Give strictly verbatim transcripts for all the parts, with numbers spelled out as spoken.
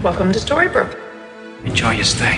Welcome to Storybrooke. Enjoy your stay.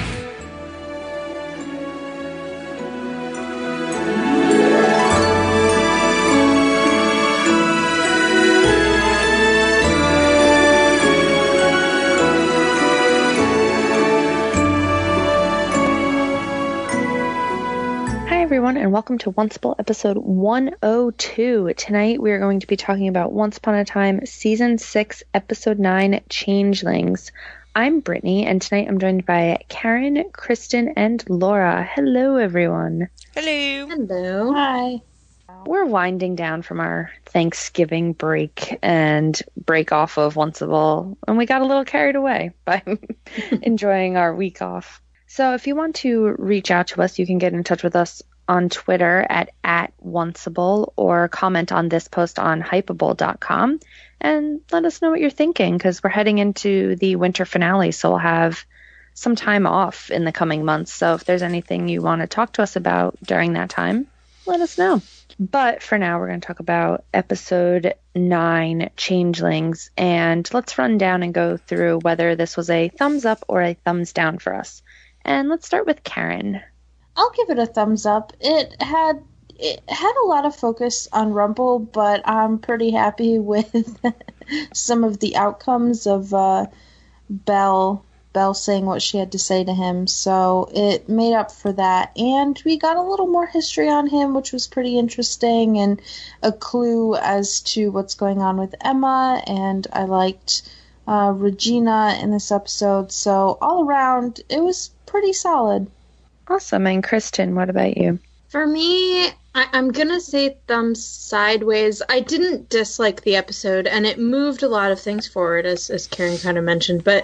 Everyone, and welcome to Once Upon episode one oh two. Tonight we are going to be talking about Once Upon a Time season six episode nine, Changelings. I'm Brittany, and tonight I'm joined by Karen, Kristen, and Laura. Hello everyone. Hello. Hello. Hi. We're winding down from our Thanksgiving break and break off of Once Upon, and we got a little carried away by enjoying our week off. So if you want to reach out to us, you can get in touch with us on Twitter at, at Onceable, or comment on this post on hypeable dot com and let us know what you're thinking, because we're heading into the winter finale, so we'll have some time off in the coming months. So if there's anything you want to talk to us about during that time, let us know. But for now, we're going to talk about episode nine, Changelings, and let's run down and go through whether this was a thumbs up or a thumbs down for us. And let's start with Karen. I'll give it a thumbs up. It had it had a lot of focus on Rumple, but I'm pretty happy with some of the outcomes of uh, Belle Belle saying what she had to say to him. So it made up for that, and we got a little more history on him, which was pretty interesting, and a clue as to what's going on with Emma. And I liked uh, Regina in this episode. So all around, it was pretty solid. Awesome. And Kristen, what about you? For me, I- I'm going to say thumbs sideways. I didn't dislike the episode, and it moved a lot of things forward, as, as Karen kind of mentioned, but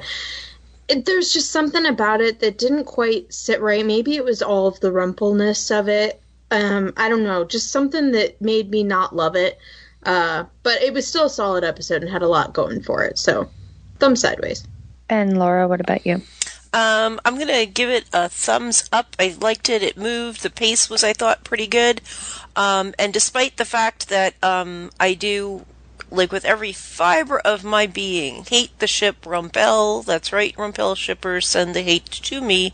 it, there's just something about it that didn't quite sit right. Maybe it was all of the rumpleness of it. Um, I don't know. Just something that made me not love it. Uh, but it was still a solid episode and had a lot going for it. So, thumbs sideways. And Laura, what about you? Um, I'm going to give it a thumbs up. I liked it. It moved. The pace was, I thought, pretty good. Um, and despite the fact that um, I do, like with every fiber of my being, hate the ship Rumpel. That's right, Rumpel shippers send the hate to me.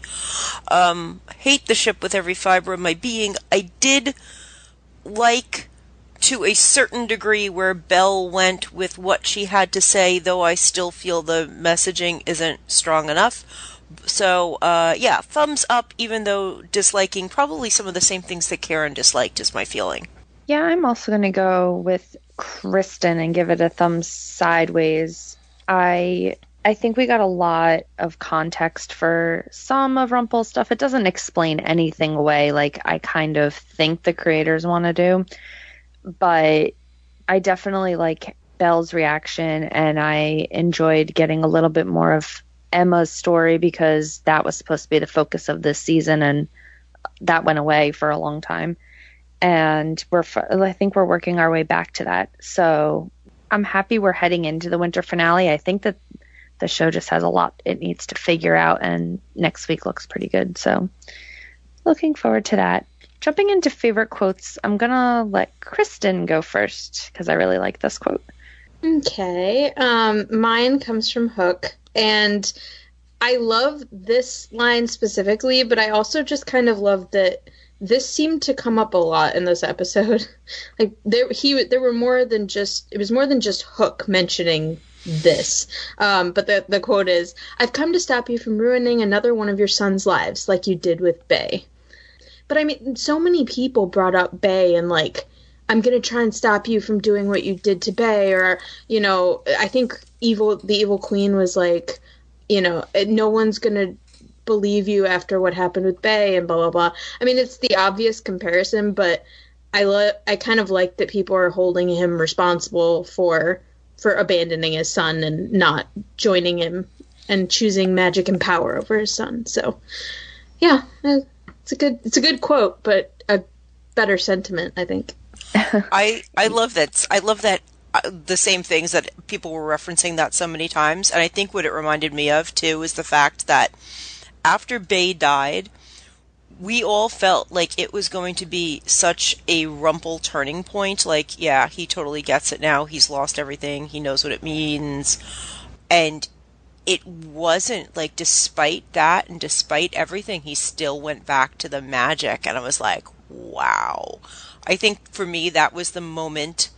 Um, hate the ship with every fiber of my being. I did like, to a certain degree, where Belle went with what she had to say, though I still feel the messaging isn't strong enough. So, uh, yeah, thumbs up, even though disliking probably some of the same things that Karen disliked is my feeling. Yeah, I'm also going to go with Kristen and give it a thumbs sideways. I I think we got a lot of context for some of Rumpel's stuff. It doesn't explain anything away like I kind of think the creators want to do. But I definitely like Belle's reaction, and I enjoyed getting a little bit more of Emma's story, because that was supposed to be the focus of this season, and that went away for a long time. And we're, I think we're working our way back to that. So I'm happy we're heading into the winter finale. I think that the show just has a lot it needs to figure out, and next week looks pretty good. So looking forward to that. Jumping into favorite quotes, I'm going to let Kristen go first, because I really like this quote. Okay. Um, mine comes from Hook, and I love this line specifically, but I also just kind of love that this seemed to come up a lot in this episode. Like there, he, there were more than just, it was more than just Hook mentioning this. Um, but the, the quote is, "I've come to stop you from ruining another one of your son's lives, like you did with Bay." But I mean, so many people brought up Bay and like, "I'm going to try and stop you from doing what you did to Bay," or, you know, I think evil, the evil queen was like, you know, no one's going to believe you after what happened with Bay and blah, blah, blah. I mean, it's the obvious comparison, but I lo- I kind of like that people are holding him responsible for, for abandoning his son and not joining him and choosing magic and power over his son. So yeah, it's a good, it's a good quote, but a better sentiment, I think. I I love that. I love that uh, the same things that people were referencing that so many times, and I think what it reminded me of too is the fact that after Bay died, we all felt like it was going to be such a Rumple turning point. Like, yeah, he totally gets it now. He's lost everything. He knows what it means, and it wasn't like, despite that and despite everything, he still went back to the magic. And I was like, wow. I think for me, that was the moment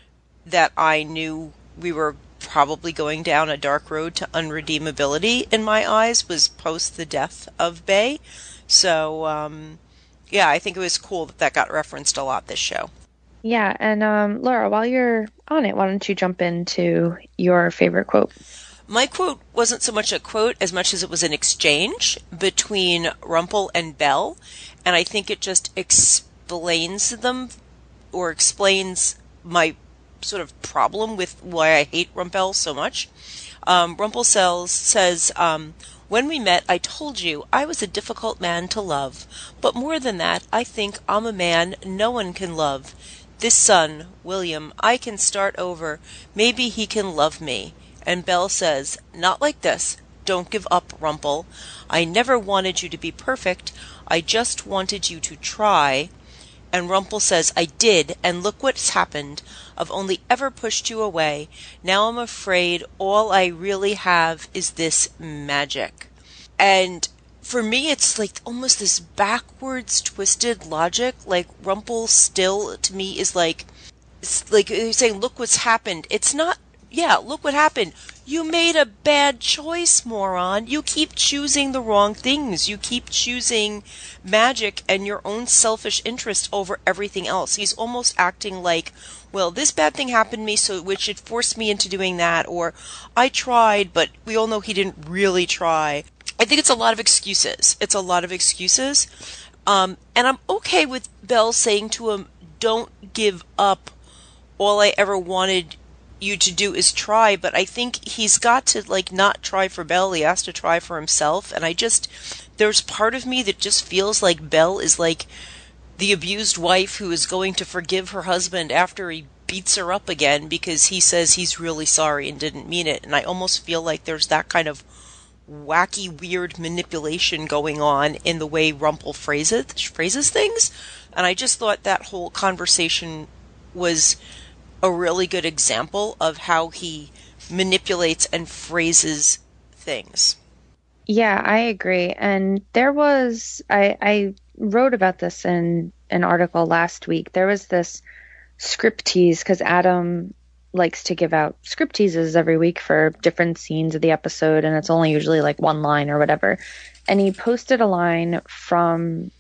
that I knew we were probably going down a dark road to unredeemability in my eyes, was post the death of Bay. So, um, yeah, I think it was cool that that got referenced a lot this show. Yeah, and um, Laura, while you're on it, why don't you jump into your favorite quote? My quote wasn't so much a quote as much as it was an exchange between Rumple and Belle, and I think it just explains them, or explains my sort of problem with why I hate Rumple so much. Um, Rumple says, says um, when we met, I told you I was a difficult man to love, but more than that, I think I'm a man no one can love. This son, William, I can start over. Maybe he can love me. And Belle says, not like this. Don't give up, Rumple. I never wanted you to be perfect. I just wanted you to try. And Rumple says, I did, and look what's happened. I've only ever pushed you away. Now I'm afraid all I really have is this magic. And for me, it's like almost this backwards twisted logic. Like, Rumple still, to me, is like, it's like you're saying, look what's happened. It's not, yeah, look what happened. You made a bad choice, moron. You keep choosing the wrong things. You keep choosing magic and your own selfish interest over everything else. He's almost acting like, well, this bad thing happened to me, so which it forced me into doing that, or I tried, but we all know he didn't really try. I think it's a lot of excuses. It's a lot of excuses. Um, and I'm okay with Belle saying to him, don't give up. All I ever wanted you to do is try, but I think he's got to, like, not try for Belle. He has to try for himself. And I just, there's part of me that just feels like Belle is like the abused wife who is going to forgive her husband after he beats her up again because he says he's really sorry and didn't mean it. And I almost feel like there's that kind of wacky, weird manipulation going on in the way Rumple phrases, phrases things. And I just thought that whole conversation was a really good example of how he manipulates and phrases things. Yeah, I agree. And there was, I, I wrote about this in an article last week. There was this script tease, because Adam likes to give out script teases every week for different scenes of the episode, and it's only usually like one line or whatever. And he posted a line from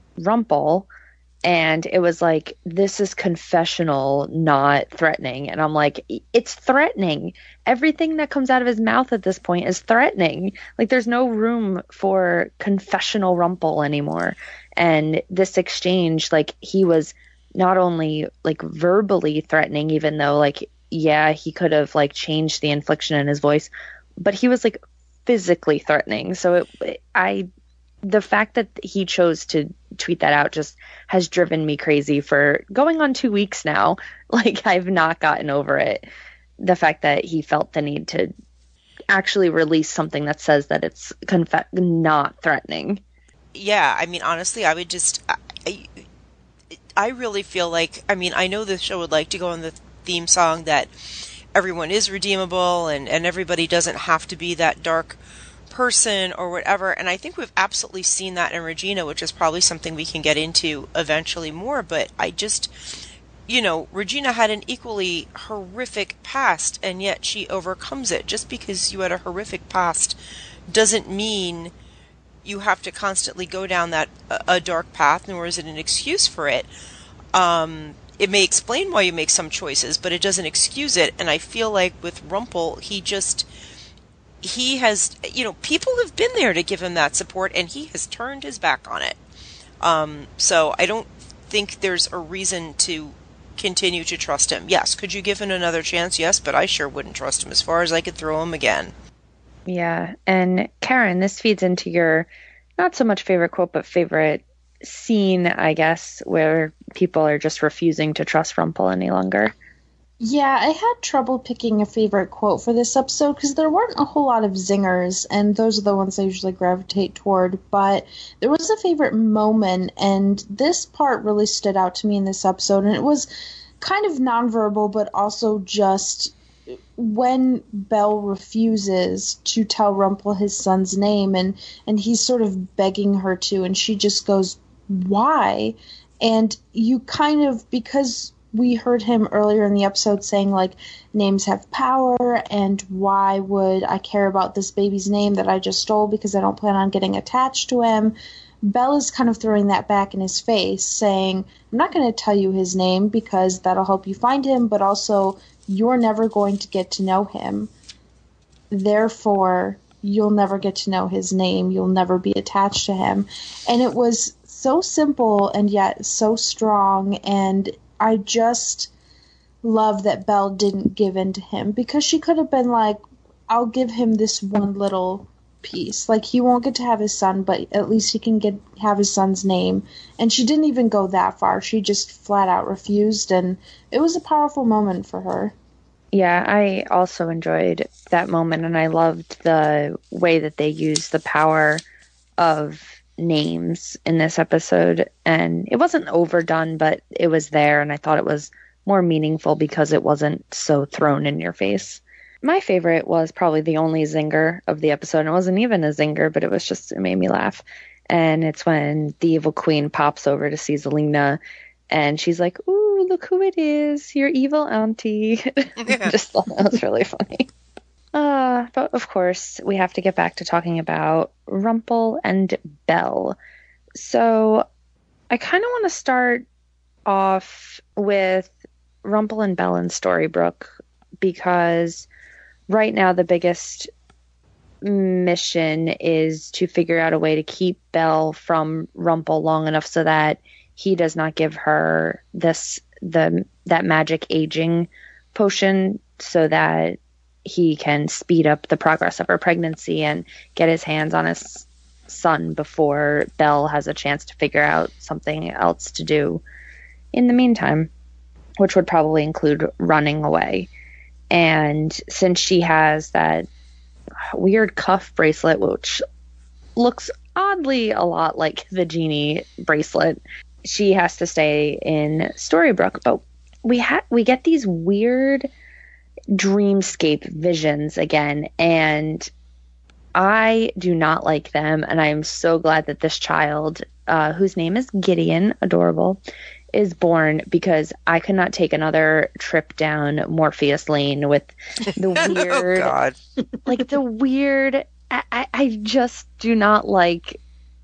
Rumple, and it was like, this is confessional, not threatening. And I'm like, it's threatening. Everything that comes out of his mouth at this point is threatening. Like, there's no room for confessional Rumple anymore. And this exchange, like, he was not only like verbally threatening, even though, like, yeah, he could have like changed the inflection in his voice, but he was like physically threatening. So it, I, the fact that he chose to tweet that out just has driven me crazy for going on two weeks now. Like, I've not gotten over it. The fact that he felt the need to actually release something that says that it's conf- not threatening. Yeah, I mean, honestly, I would just, I, I really feel like, I mean, I know the show would like to go on the theme song that everyone is redeemable and, and everybody doesn't have to be that dark person or whatever. And I think we've absolutely seen that in Regina, which is probably something we can get into eventually more. But I just, you know, Regina had an equally horrific past, and yet she overcomes it. Just because you had a horrific past doesn't mean you have to constantly go down that a, a dark path, nor is it an excuse for it. Um, it may explain why you make some choices, but it doesn't excuse it. And I feel like with Rumple, he just, he has, you know, people have been there to give him that support, and he has turned his back on it. Um, so I don't think there's a reason to continue to trust him. Yes, could you give him another chance? Yes, but I sure wouldn't trust him as far as I could throw him again. Yeah, and Karen, this feeds into your not so much favorite quote, but favorite scene, I guess, where people are just refusing to trust Rumple any longer. Yeah, I had trouble picking a favorite quote for this episode because there weren't a whole lot of zingers, and those are the ones I usually gravitate toward, but there was a favorite moment, and this part really stood out to me in this episode, and it was kind of nonverbal, but also just when Belle refuses to tell Rumple his son's name, and, and he's sort of begging her to, and she just goes, why? And you kind of, because we heard him earlier in the episode saying, like, names have power, and why would I care about this baby's name that I just stole because I don't plan on getting attached to him? Belle is kind of throwing that back in his face, saying, I'm not going to tell you his name because that'll help you find him, but also you're never going to get to know him. Therefore, you'll never get to know his name. You'll never be attached to him. And it was so simple and yet so strong, and I just love that Belle didn't give in to him, because she could have been like, I'll give him this one little piece. Like, he won't get to have his son, but at least he can get have his son's name. And she didn't even go that far. She just flat out refused, and it was a powerful moment for her. Yeah, I also enjoyed that moment, and I loved the way that they used the power of names in this episode. And it wasn't overdone, but it was there, and I thought it was more meaningful because it wasn't so thrown in your face. My favorite was probably the only zinger of the episode. It wasn't even a zinger, but it was just, it made me laugh. And it's when the evil queen pops over to see Zelena, and she's like, ooh, look who it is, your evil auntie. Yeah. Just thought that was really funny. Uh, but of course, we have to get back to talking about Rumple and Belle. So I kind of want to start off with Rumple and Belle in Storybrooke, because right now the biggest mission is to figure out a way to keep Belle from Rumple long enough so that he does not give her this the that magic aging potion, so that he can speed up the progress of her pregnancy and get his hands on his son before Belle has a chance to figure out something else to do in the meantime, which would probably include running away. And since she has that weird cuff bracelet, which looks oddly a lot like the genie bracelet, she has to stay in Storybrooke. But we ha- we get these weird dreamscape visions again, and I do not like them. And I am so glad that this child, uh, whose name is Gideon, adorable, is born, because I could not take another trip down Morpheus Lane with the weird, oh, God. like the weird, I, I, I just do not like,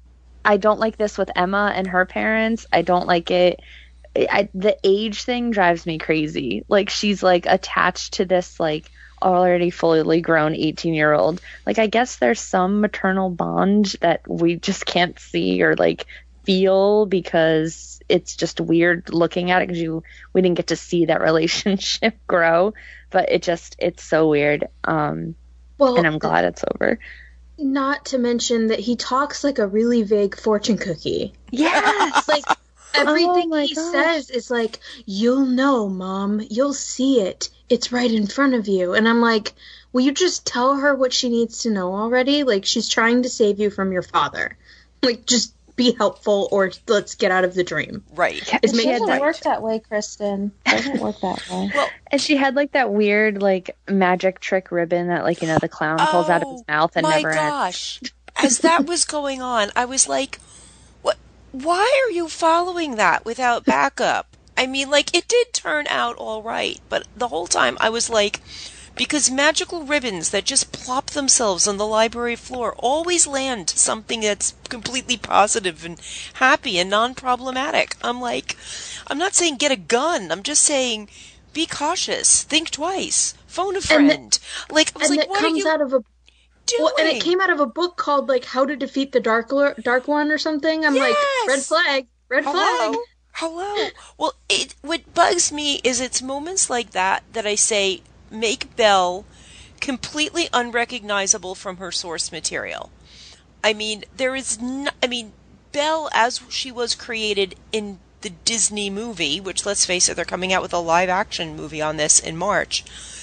I don't like this with Emma and her parents. I don't like it. I, the age thing drives me crazy. Like, she's like attached to this like already fully grown eighteen year old. Like, I guess there's some maternal bond that we just can't see or like feel, because it's just weird looking at it, because you we didn't get to see that relationship grow. But it just it's so weird. Um, Well, and I'm glad it's over. not to mention that he talks like a really vague fortune cookie. Yes, Like, everything Oh my he gosh. says is like, you'll know, Mom. You'll see it. It's right in front of you. And I'm like, will you just tell her what she needs to know already? Like, she's trying to save you from your father. Like, just be helpful, or let's get out of the dream. Right. It's It making doesn't right. work that way, Kristen. It doesn't work that way. Well, And she had like that weird like magic trick ribbon that like, you know, the clown pulls out of his Oh, mouth and my never ends. gosh. As that was going on, I was like, what? Why are you following that without backup? I mean, like, it did turn out all right, but the whole time I was like, because magical ribbons that just plop themselves on the library floor always land something that's completely positive and happy and non-problematic. I'm like, I'm not saying get a gun. I'm just saying be cautious. Think twice. Phone a friend. And the- like, I was and like, it what are comes you out of a doing? well, and it came out of a book called like How to Defeat the Dark Lord, Dark One or something. I'm like, Yes! red flag, red flag. Hello? Hello? Well, it what bugs me is it's moments like that that I say make Belle completely unrecognizable from her source material. I mean, there is no, I mean, Belle as she was created in the Disney movie, which, let's face it, they're coming out with a live action movie on this in March,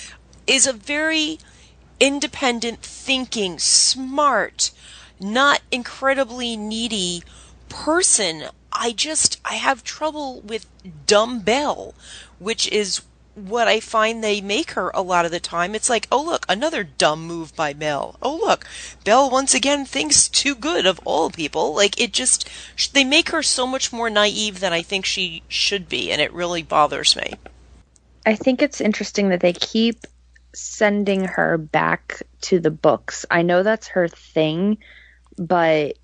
is a very independent thinking, smart, not incredibly needy person. I just, I have trouble with dumb Belle, which is what I find they make her a lot of the time. It's like, oh look, another dumb move by Belle. Oh look, Belle once again thinks too good of all people. Like, it just, they make her so much more naive than I think she should be, and it really bothers me. I think it's interesting that they keep sending her back to the books. I know that's her thing, but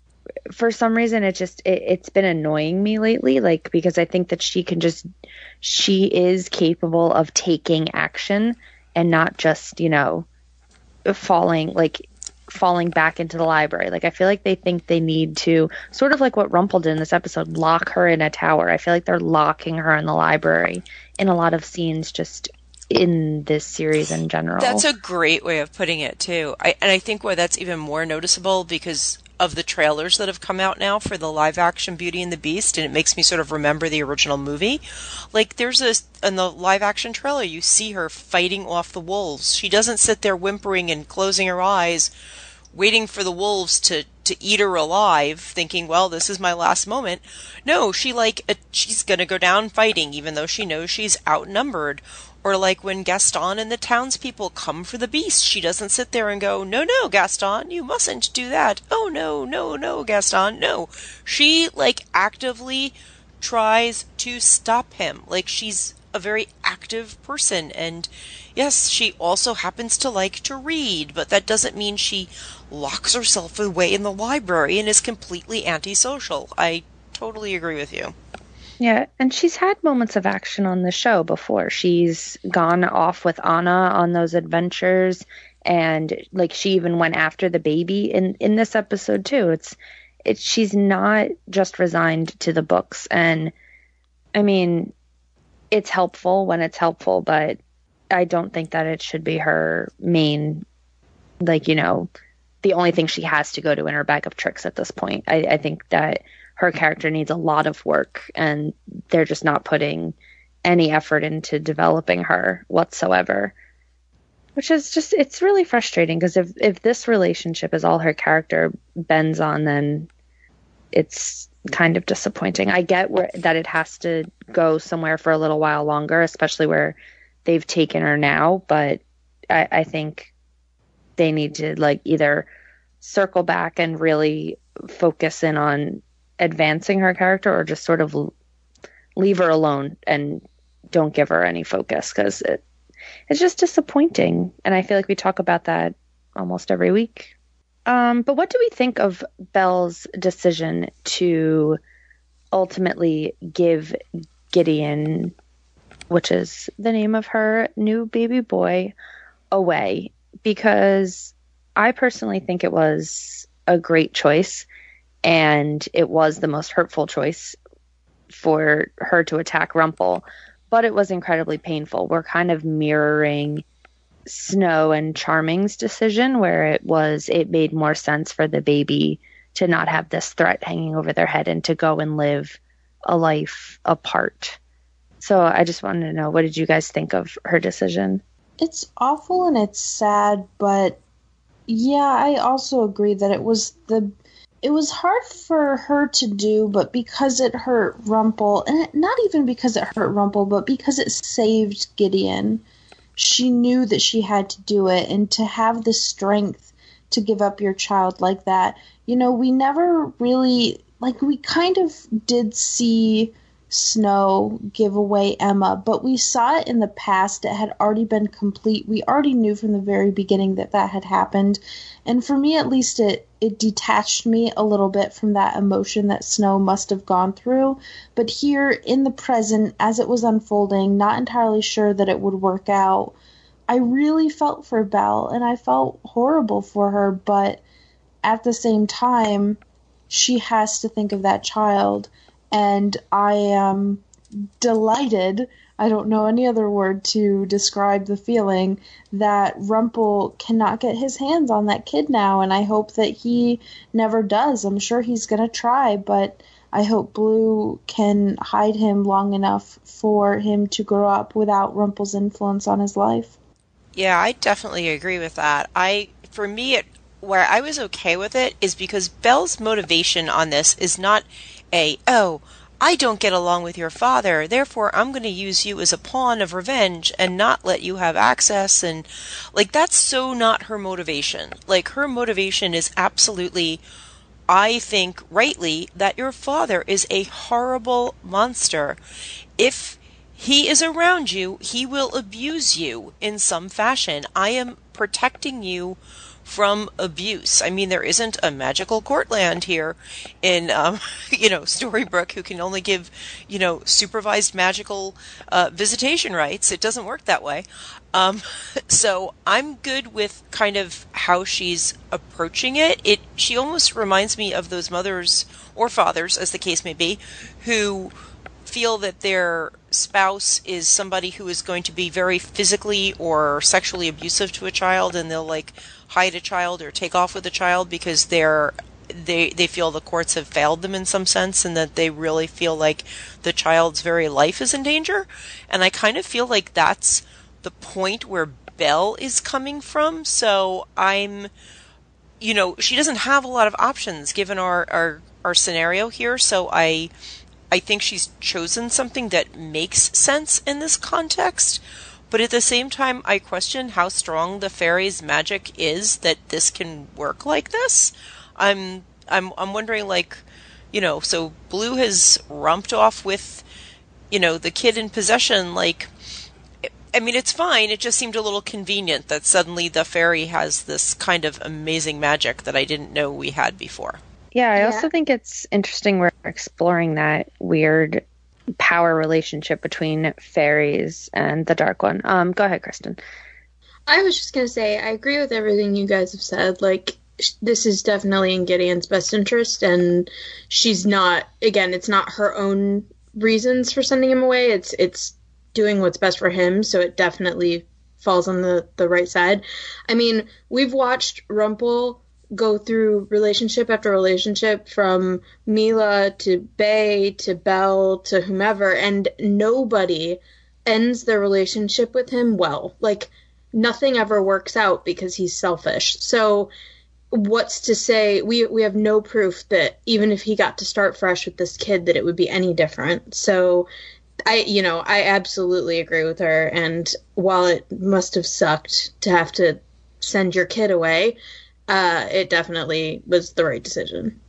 for some reason it just it, it's been annoying me lately, like, because I think that she can just she is capable of taking action and not just, you know, falling like falling back into the library. Like, I feel like they think they need to, sort of like what Rumple did in this episode, lock her in a tower. I feel like they're locking her in the library in a lot of scenes just in this series in general. That's a great way of putting it too. I, and I think why that's even more noticeable because of the trailers that have come out now for the live action Beauty and the Beast, and it makes me sort of remember the original movie. Like, there's a, in the live action trailer, you see her fighting off the wolves. She doesn't sit there whimpering and closing her eyes, waiting for the wolves to, to eat her alive, thinking, well, this is my last moment. No, she like, uh, she's gonna go down fighting, even though she knows she's outnumbered. Or like when Gaston and the townspeople come for the beast, she doesn't sit there and go, no, no, Gaston, you mustn't do that. Oh, no, no, no, Gaston, no. She, like, actively tries to stop him. Like, she's a very active person. And yes, she also happens to like to read, but that doesn't mean she locks herself away in the library and is completely antisocial. I totally agree with you. Yeah, and she's had moments of action on the show before. She's gone off with Anna on those adventures, and like she even went after the baby in in this episode too. It's it's she's not just resigned to the books, and I mean, it's helpful when it's helpful, but I don't think that it should be her main, like, you know, the only thing she has to go to in her bag of tricks at this point. I, I think that her character needs a lot of work, and they're just not putting any effort into developing her whatsoever, which is just, it's really frustrating, because if, if this relationship is all her character bends on, then it's kind of disappointing. I get where, that it has to go somewhere for a little while longer, especially where they've taken her now, but I, I think they need to like either circle back and really focus in on advancing her character, or just sort of leave her alone and don't give her any focus, because it, it's just disappointing. And I feel like we talk about that almost every week. Um, but what do we think of Belle's decision to ultimately give Gideon, which is the name of her new baby boy, away? Because I personally think it was a great choice, and it was the most hurtful choice for her to attack Rumple, but it was incredibly painful. We're kind of mirroring Snow and Charming's decision, where it was, it made more sense for the baby to not have this threat hanging over their head and to go and live a life apart. So I just wanted to know, what did you guys think of her decision? It's awful and it's sad, but yeah, I also agree that it was the it was hard for her to do, but because it hurt Rumple, and it, not even because it hurt Rumple, but because it saved Gideon, she knew that she had to do it, and to have the strength to give up your child like that. You know, we never really, like, we kind of did see Snow give away Emma, but we saw it in the past. It had already been complete. We already knew from the very beginning that that had happened. And for me, at least, it, it detached me a little bit from that emotion that Snow must have gone through. But here in the present, as it was unfolding, not entirely sure that it would work out, I really felt for Belle, and I felt horrible for her. But at the same time, she has to think of that child. And I am delighted, I don't know any other word to describe the feeling, that Rumple cannot get his hands on that kid now, and I hope that he never does. I'm sure he's going to try, but I hope Blue can hide him long enough for him to grow up without Rumple's influence on his life. Yeah, I definitely agree with that. I, for me, it, where I was okay with it is because Belle's motivation on this is not a, oh, I don't get along with your father, therefore I'm going to use you as a pawn of revenge and not let you have access. And like, that's so not her motivation. Like, her motivation is absolutely, I think rightly, that your father is a horrible monster. If he is around you, he will abuse you in some fashion. I am protecting you from abuse. I mean, there isn't a magical Courtland here in, um, you know, Storybrooke who can only give, you know, supervised magical uh, visitation rights. It doesn't work that way. Um, so I'm good with kind of how she's approaching it. It she almost reminds me of those mothers or fathers, as the case may be, who feel that their spouse is somebody who is going to be very physically or sexually abusive to a child, and they'll like hide a child or take off with a child because they're they they feel the courts have failed them in some sense, and that they really feel like the child's very life is in danger. And I kind of feel like that's the point where Belle is coming from. So I'm, you know, she doesn't have a lot of options given our our, our scenario here. So I I think she's chosen something that makes sense in this context. But at the same time, I question how strong the fairy's magic is that this can work like this. I'm I'm I'm wondering, like, you know, so Blue has romped off with, you know, the kid in possession. Like, I mean, it's fine. It just seemed a little convenient that suddenly the fairy has this kind of amazing magic that I didn't know we had before. Yeah, I Yeah. also think it's interesting we're exploring that weird power relationship between fairies and the Dark One. Um, go ahead, Kristen. I was just going to say, I agree with everything you guys have said. Like, sh- this is definitely in Gideon's best interest, and she's not, again, it's not her own reasons for sending him away. It's it's doing what's best for him, so it definitely falls on the, the right side. I mean, we've watched Rumple go through relationship after relationship, from Mila to Bay to Belle to whomever, and nobody ends their relationship with him well. Like, nothing ever works out because he's selfish. So what's to say, we we have no proof that even if he got to start fresh with this kid, that it would be any different. So I, you know, I absolutely agree with her. And while it must have sucked to have to send your kid away, uh, it definitely was the right decision.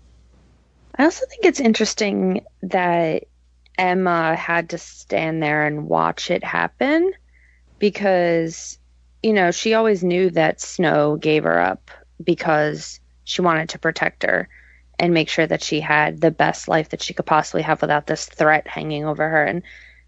I also think it's interesting that Emma had to stand there and watch it happen, because, you know, she always knew that Snow gave her up because she wanted to protect her and make sure that she had the best life that she could possibly have without this threat hanging over her. And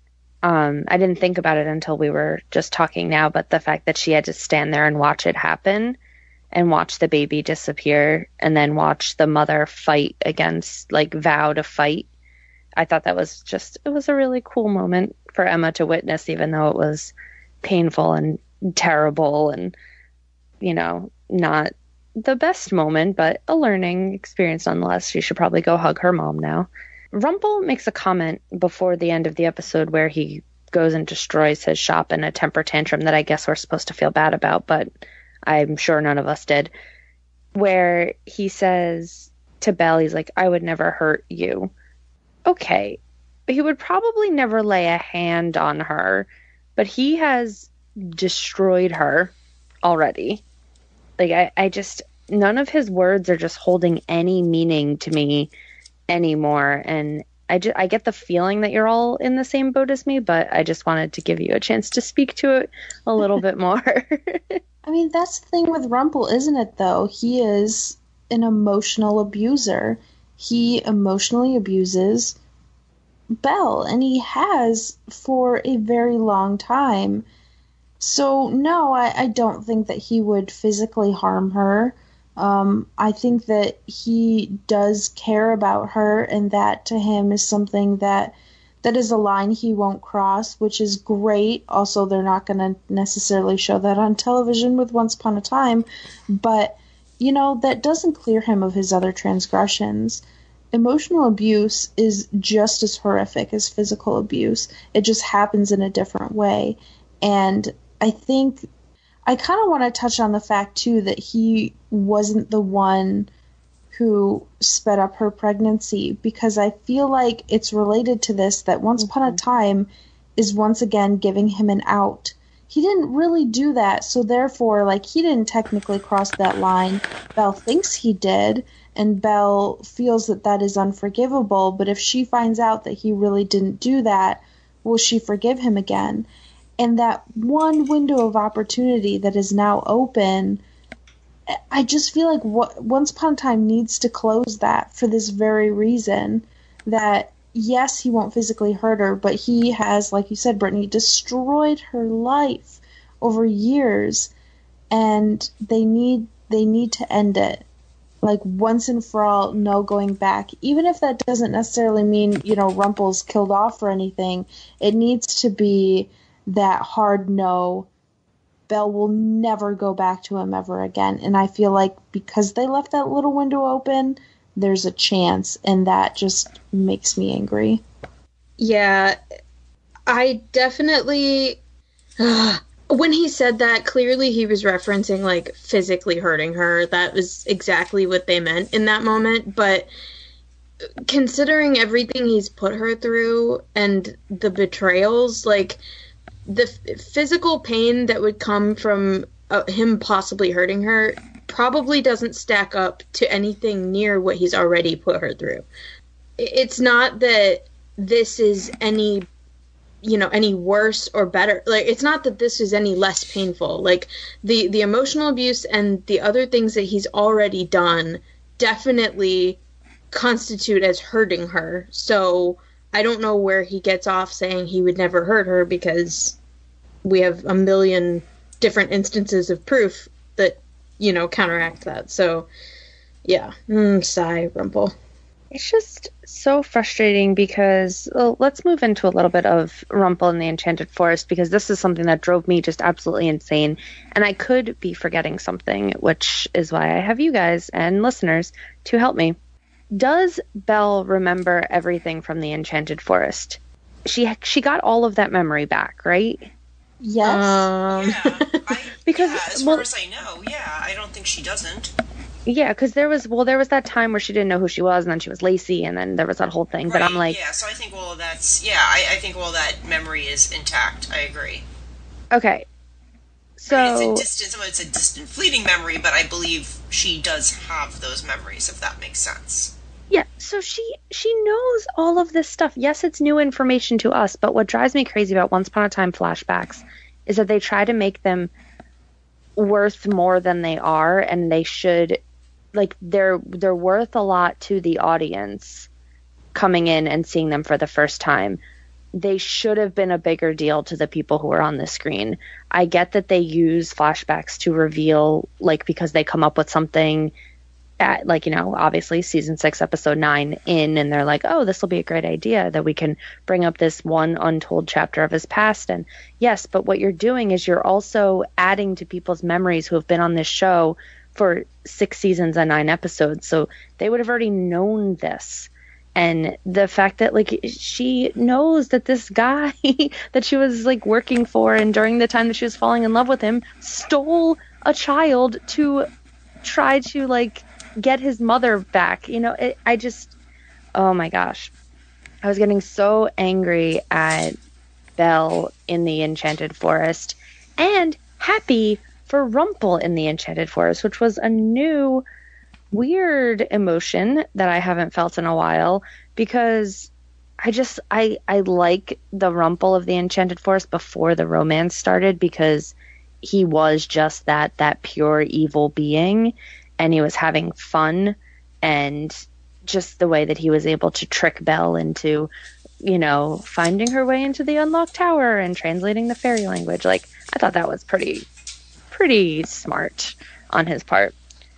um, I didn't think about it until we were just talking now, but the fact that she had to stand there and watch it happen and watch the baby disappear and then watch the mother fight against, like, vow to fight. I thought that was just, it was a really cool moment for Emma to witness, even though it was painful and terrible and, you know, not the best moment, but a learning experience nonetheless. She should probably go hug her mom now. Rumple makes a comment before the end of the episode where he goes and destroys his shop in a temper tantrum that I guess we're supposed to feel bad about, but I'm sure none of us did, where he says to Belle, he's like, I would never hurt you. Okay, he would probably never lay a hand on her, but he has destroyed her already. Like, I, I just, none of his words are just holding any meaning to me anymore. And I, just, I get the feeling that you're all in the same boat as me, but I just wanted to give you a chance to speak to it a little bit more. I mean, that's the thing with Rumple, isn't it, though? He is an emotional abuser. He emotionally abuses Belle, and he has for a very long time. So, no, I, I don't think that he would physically harm her. Um, I think that he does care about her, and that to him is something that that is a line he won't cross, which is great. Also, they're not going to necessarily show that on television with Once Upon a Time, but, you know, that doesn't clear him of his other transgressions. Emotional abuse is just as horrific as physical abuse. It just happens in a different way. And I think I kind of want to touch on the fact, too, that he wasn't the one who sped up her pregnancy, because I feel like it's related to this, that Once Upon a Time is once again giving him an out. He didn't really do that, so therefore, like, he didn't technically cross that line. Belle thinks he did, and Belle feels that that is unforgivable, but if she finds out that he really didn't do that, will she forgive him again? And that one window of opportunity that is now open, I just feel like what, Once Upon a Time needs to close that for this very reason, that yes, he won't physically hurt her, but he has, like you said, Brittany, destroyed her life over years, and they need they need to end it. Like, once and for all, no going back. Even if that doesn't necessarily mean, you know, Rumple's killed off or anything, it needs to be that hard no. Belle will never go back to him ever again. And I feel like because they left that little window open, there's a chance, and that just makes me angry. Yeah, I definitely... Uh, when he said that, clearly he was referencing, like, physically hurting her. That was exactly what they meant in that moment. But considering everything he's put her through and the betrayals, like, the f- physical pain that would come from uh, him possibly hurting her probably doesn't stack up to anything near what he's already put her through. It's not that this is any, you know, any worse or better. Like, it's not that this is any less painful. Like, the, the emotional abuse and the other things that he's already done definitely constitute as hurting her. So I don't know where he gets off saying he would never hurt her, because we have a million different instances of proof that, you know, counteract that. So, yeah. Mm, sigh, Rumple. It's just so frustrating because, well, let's move into a little bit of Rumple in the Enchanted Forest, because this is something that drove me just absolutely insane. And I could be forgetting something, which is why I have you guys and listeners to help me. Does Belle remember everything from the Enchanted Forest? She she got all of that memory back, right? Yes. Um, Yeah, I, Because, yeah, as well- far as I know, yeah, I don't think she doesn't. Yeah, because there was, well, there was that time where she didn't know who she was, and then she was Lacey, and then there was that whole thing. But Right, I'm like, yeah, so I think all of that's, yeah, I, I think all that memory is intact. I agree. okay. So, I mean, it's a distant, well, it's a distant, fleeting memory, but I believe she does have those memories, if that makes sense. yeah, so she she knows all of this stuff. Yes, it's new information to us, but what drives me crazy about Once Upon a Time flashbacks is that they try to make them worth more than they are, and they should, like, they're they're worth a lot to the audience coming in and seeing them for the first time. They should have been a bigger deal to the people who are on the screen. I get that they use flashbacks to reveal, like, because they come up with something at, like, you know, obviously season six, episode nine in, and they're like, oh, this will be a great idea that we can bring up this one untold chapter of his past. And yes, but what you're doing is you're also adding to people's memories who have been on this show for six seasons and nine episodes. So they would have already known this. And the fact that, like, she knows that this guy that she was, like, working for, and during the time that she was falling in love with him, stole a child to try to, like, get his mother back. You know, it, I just, oh my gosh. I was getting so angry at Belle in the Enchanted Forest, and happy for Rumple in the Enchanted Forest, which was a new weird emotion that I haven't felt in a while, because I just I I like the Rumple of the Enchanted Forest before the romance started, because he was just that that pure evil being, and he was having fun, and just the way that he was able to trick Belle into, you know, finding her way into the unlocked tower and translating the fairy language. Like, I thought that was pretty pretty smart on his part.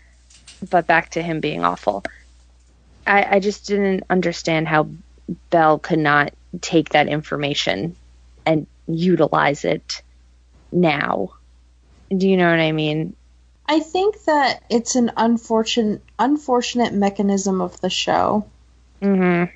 But back to him being awful. I, I just didn't understand how Belle could not take that information and utilize it now. Do you know what I mean? I think that it's an unfortunate unfortunate mechanism of the show. Mm-hmm.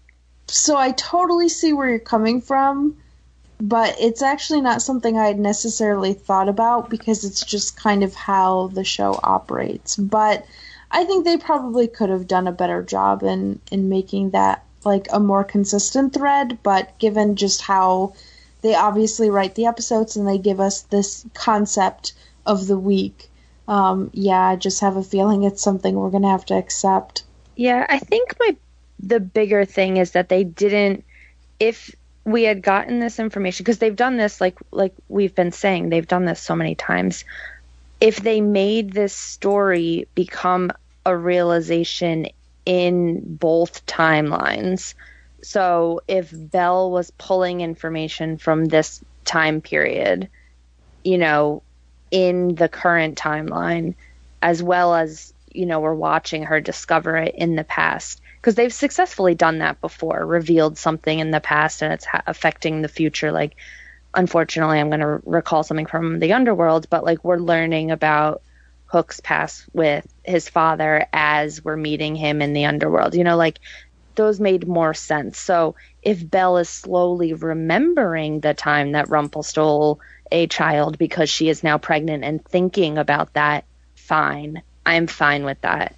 So I totally see where you're coming from, but it's actually not something I had necessarily thought about, because it's just kind of how the show operates. But I think they probably could have done a better job in, in making that like a more consistent thread, but given just how they obviously write the episodes and they give us this concept of the week, um, yeah, I just have a feeling it's something we're going to have to accept. Yeah, I think my the bigger thing is that they didn't, if we had gotten this information, because they've done this, like like we've been saying, they've done this so many times. If they made this story become a realization in both timelines, so if Belle was pulling information from this time period, you know, in the current timeline, as well as, you know, we're watching her discover it in the past, because they've successfully done that before, revealed something in the past and it's ha- affecting the future. Like, unfortunately, I'm going to recall something from the Underworld, but like we're learning about Hook's past with his father as we're meeting him in the Underworld. You know, like those made more sense. So if Belle is slowly remembering the time that Rumple stole a child because she is now pregnant and thinking about that, fine. I'm fine with that.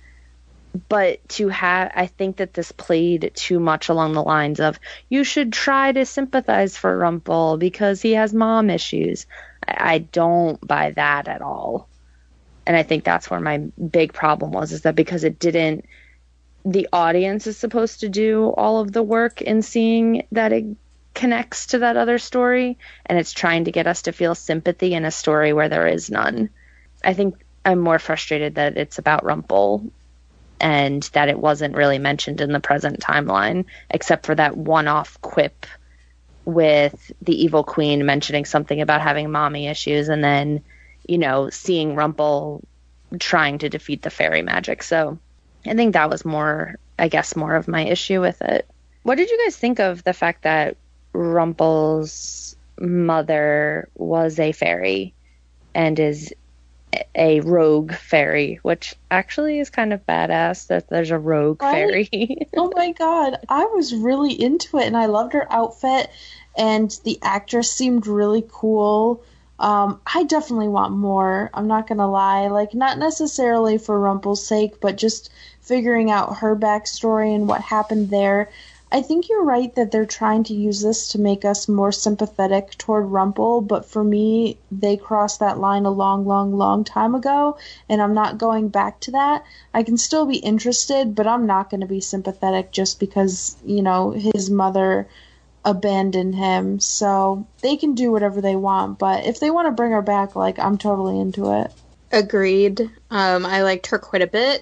But to have, I think that this played too much along the lines of, you should try to sympathize for Rumple because he has mom issues. I, I don't buy that at all. And I think that's where my big problem was, is that because it didn't, the audience is supposed to do all of the work in seeing that it connects to that other story, and it's trying to get us to feel sympathy in a story where there is none. I think I'm more frustrated that it's about Rumple and that it wasn't really mentioned in the present timeline, except for that one-off quip with the evil queen mentioning something about having mommy issues, and then, you know, seeing Rumple trying to defeat the fairy magic. So I think that was more, I guess, more of my issue with it. What did you guys think of the fact that Rumple's mother was a fairy and is a rogue fairy, which actually is kind of badass that there's a rogue Right? fairy? Oh my god, I was really into it and I loved her outfit and the actress seemed really cool. Um, I definitely want more, I'm not gonna lie. Like, not necessarily for Rumple's sake, but just figuring out her backstory and what happened there. I think you're right that they're trying to use this to make us more sympathetic toward Rumple, but for me, they crossed that line a long, long, long time ago, and I'm not going back to that. I can still be interested, but I'm not going to be sympathetic just because, you know, his mother abandoned him. So they can do whatever they want, but if they want to bring her back, like, I'm totally into it. Agreed. Um, I liked her quite a bit.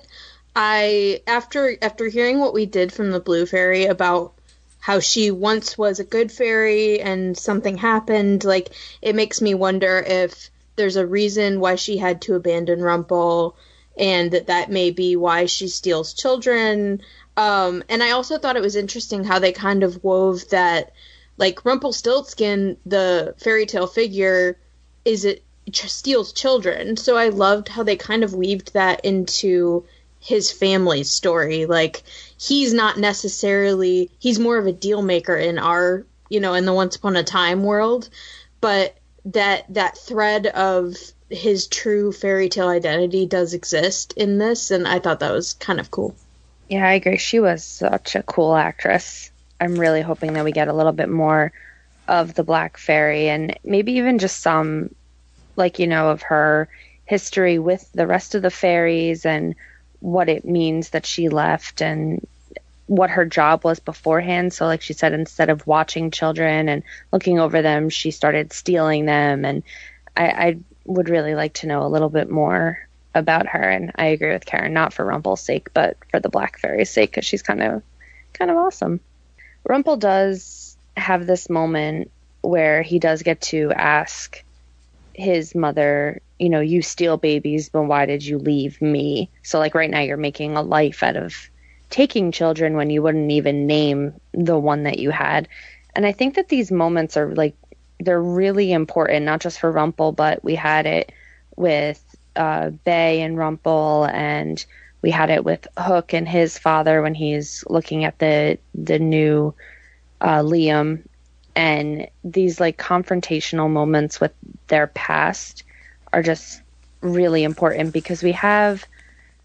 I after after hearing what we did from the Blue Fairy about how she once was a good fairy and something happened, like, it makes me wonder if there's a reason why she had to abandon Rumple, and that that may be why she steals children. Um, and I also thought it was interesting how they kind of wove that, like, Rumpelstiltskin, the fairy tale figure, is it steals children. So I loved how they kind of weaved that into his family's story. Like, he's not necessarily, he's more of a deal maker in our, you know, in the Once Upon a Time world, but that that thread of his true fairy tale identity does exist in this, and I thought that was kind of cool. Yeah, I agree. She was such a cool actress. I'm really hoping that we get a little bit more of the Black Fairy, and maybe even just some, like, you know, of her history with the rest of the fairies and what it means that she left and what her job was beforehand. So, like she said, instead of watching children and looking over them, she started stealing them. And I, I would really like to know a little bit more about her. And I agree with Karen, not for Rumple's sake, but for the Black Fairy's sake, because she's kind of kind of awesome. Rumple does have this moment where he does get to ask his mother, you know, you steal babies, but why did you leave me? So, like, right now you're making a life out of taking children when you wouldn't even name the one that you had. And I think that these moments are, like, they're really important, not just for Rumple, but we had it with uh, Bay and Rumple, and we had it with Hook and his father when he's looking at the the new uh, Liam. And these, like, confrontational moments with their past are just really important, because we have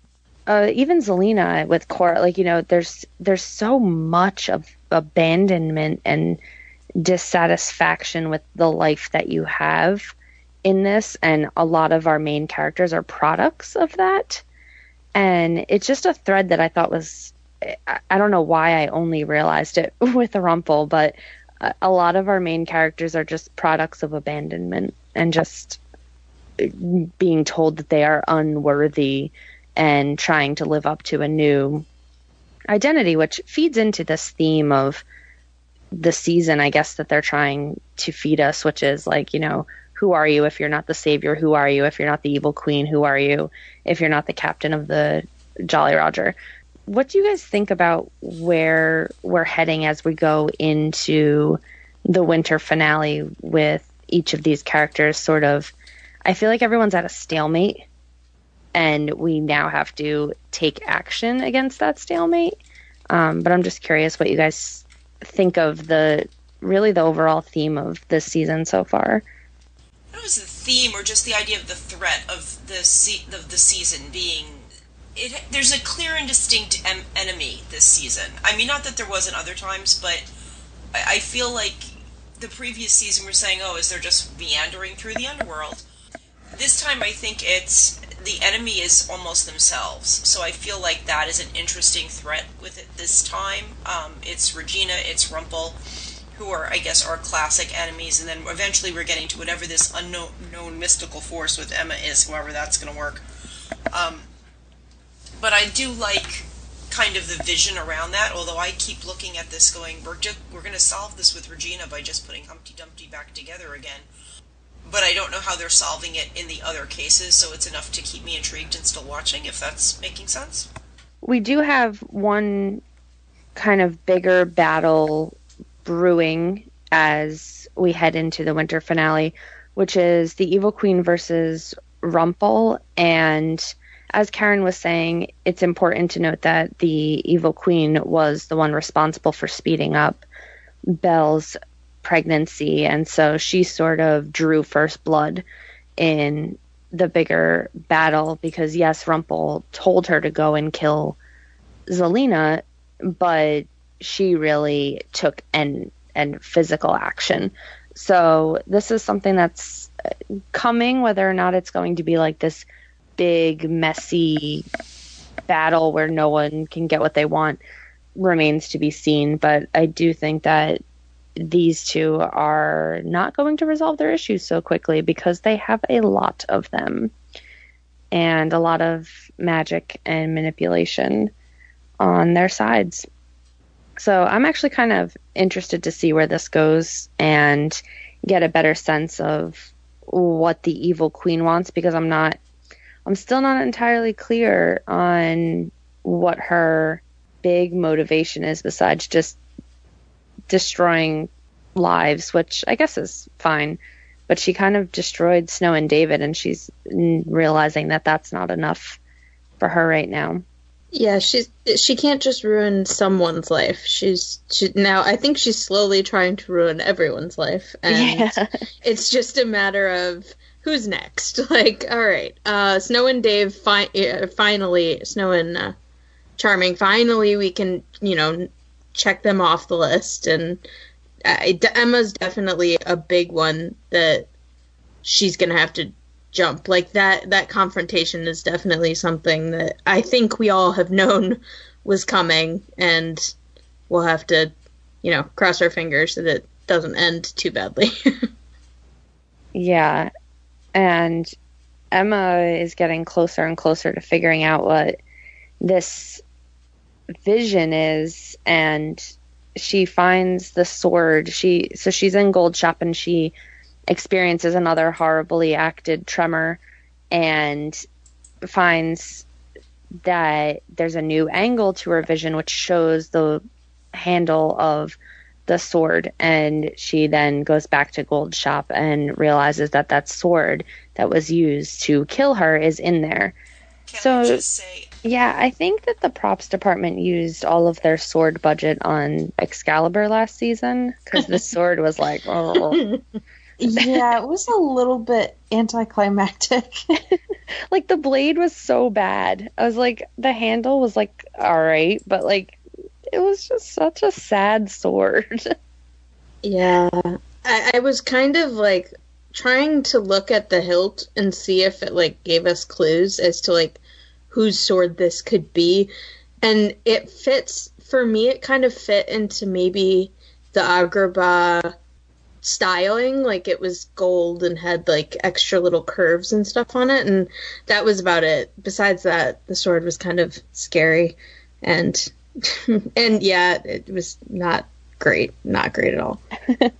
uh, even Zelina with Cora, like, you know, there's there's so much of abandonment and dissatisfaction with the life that you have in this, and a lot of our main characters are products of that. And it's just a thread that I thought was, I don't know why I only realized it with Rumple, but a lot of our main characters are just products of abandonment and just being told that they are unworthy and trying to live up to a new identity, which feeds into this theme of the season, I guess, that they're trying to feed us, which is like, you know, who are you if you're not the savior? Who are you if you're not the evil queen? Who are you if you're not the captain of the Jolly Roger? What do you guys think about where we're heading as we go into the winter finale with each of these characters sort of, I feel like everyone's at a stalemate and we now have to take action against that stalemate. Um, but I'm just curious what you guys think of the, really the overall theme of this season so far. I don't know if it's the theme or just the idea of the threat of the se- of the season being, it, there's a clear and distinct em- enemy this season. I mean, not that there wasn't other times, but I, I feel like the previous season we're saying, oh, is they're just meandering through the underworld. This time I think it's, the enemy is almost themselves. So I feel like that is an interesting threat with it this time. Um, it's Regina, it's Rumple, who are, I guess, our classic enemies, and then eventually we're getting to whatever this unknown known mystical force with Emma is, however that's going to work. Um, but I do like kind of the vision around that, although I keep looking at this going, we're just, we're going to solve this with Regina by just putting Humpty Dumpty back together again. But I don't know how they're solving it in the other cases, so it's enough to keep me intrigued and still watching, if that's making sense. We do have one kind of bigger battle brewing as we head into the winter finale, which is the Evil Queen versus Rumple. And as Karen was saying, it's important to note that the Evil Queen was the one responsible for speeding up Belle's pregnancy, and so she sort of drew first blood in the bigger battle because, yes, Rumple told her to go and kill Zelina, but she really took an, an physical action. So this is something that's coming, whether or not it's going to be like this big, messy battle where no one can get what they want remains to be seen. But I do think that these two are not going to resolve their issues so quickly because they have a lot of them and a lot of magic and manipulation on their sides. So I'm actually kind of interested to see where this goes and get a better sense of what the Evil Queen wants, because I'm not, I'm still not entirely clear on what her big motivation is besides just destroying lives, which I guess is fine. But she kind of destroyed Snow and David, and she's realizing that that's not enough for her right now. Yeah, she's she can't just ruin someone's life. She's she, now I think she's slowly trying to ruin everyone's life, and Yeah. It's just a matter of who's next. Like, all right, uh, Snow and Dave, fi- uh, finally, Snow and uh, Charming, finally, we can, you know, check them off the list. And uh, Emma's definitely a big one that she's gonna have to jump. Like, that that confrontation is definitely something that I think we all have known was coming, and we'll have to, you know, cross our fingers that it doesn't end too badly. Yeah. And Emma is getting closer and closer to figuring out what this vision is, and she finds the sword. She so she's in Gold Shop, and she experiences another horribly acted tremor and finds that there's a new angle to her vision which shows the handle of the sword, and she then goes back to Gold Shop and realizes that that sword that was used to kill her is in there. Can So- I just say, Yeah, I think that the props department used all of their sword budget on Excalibur last season, because the sword was like, oh. Yeah, it was a little bit anticlimactic. Like, the blade was so bad. I was like, the handle was like, all right, but like, it was just such a sad sword. Yeah. I, I was kind of like trying to look at the hilt and see if it like gave us clues as to like whose sword this could be. And it fits, for me, it kind of fit into maybe the Agrabah styling. Like, it was gold and had like extra little curves and stuff on it, and that was about it. Besides that, the sword was kind of scary, and and yeah, it was not great, not great at all.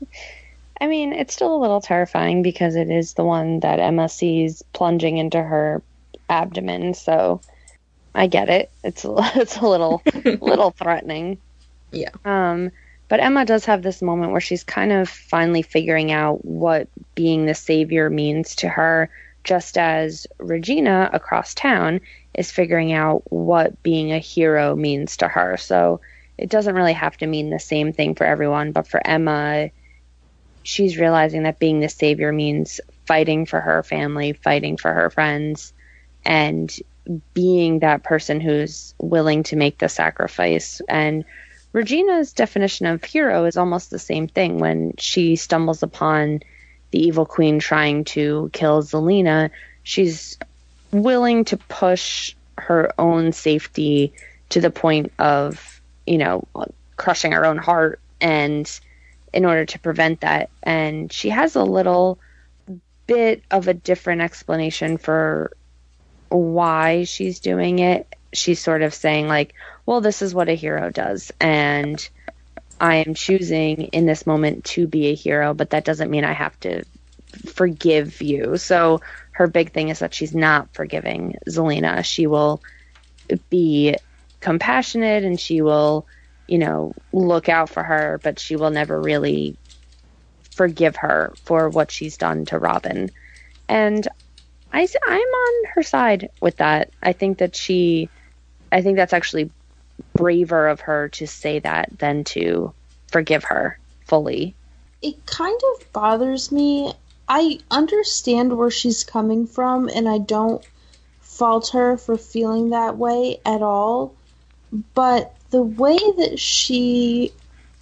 I mean, it's still a little terrifying because it is the one that Emma sees plunging into her abdomen, so I get it. It's a, it's a little little threatening. Yeah. Um, but Emma does have this moment where she's kind of finally figuring out what being the savior means to her, just as Regina across town is figuring out what being a hero means to her. So it doesn't really have to mean the same thing for everyone, but for Emma, she's realizing that being the savior means fighting for her family, fighting for her friends, and being that person who's willing to make the sacrifice. And Regina's definition of hero is almost the same thing. When she stumbles upon the evil queen trying to kill Zelena, she's willing to push her own safety to the point of, you know, crushing her own heart, and in order to prevent that. And she has a little bit of a different explanation for why she's doing it. She's sort of saying like, well, this is what a hero does, and I am choosing in this moment to be a hero, but that doesn't mean I have to forgive you. So her big thing is that she's not forgiving Zelena. She will be compassionate and she will, you know, look out for her, but she will never really forgive her for what she's done to Robin. And I, I'm on her side with that. I think that she, I think that's actually braver of her to say that than to forgive her fully. It kind of bothers me. I understand where she's coming from, and I don't fault her for feeling that way at all. But the way that she